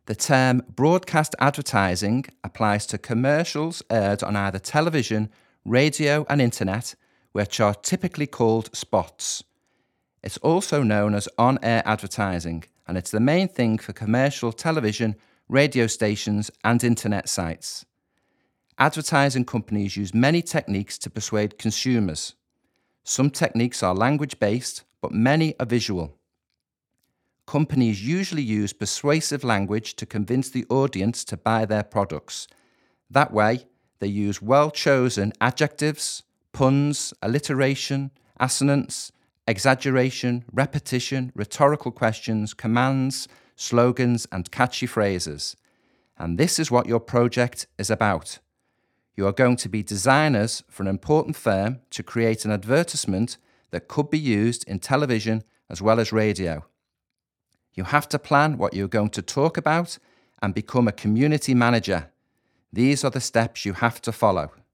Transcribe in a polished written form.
The term broadcast advertising applies to commercials aired on either television, radio, and internet, which are typically called spots. It's also known as on-air advertising, and it's the main thing for commercial television, radio stations, and internet sites. Advertising companies use many techniques to persuade consumers. Some techniques are language-based, but many are visual. Companies usually use persuasive language to convince the audience to buy their products. That way, they use well-chosen adjectives, puns, alliteration, assonance, exaggeration, repetition, rhetorical questions, commands, slogans, and catchy phrases. And this is what your project is about. You are going to be designers for an important firm to create an advertisement that could be used in television as well as radio. You have to plan what you're going to talk about and become a community manager. These are the steps you have to follow.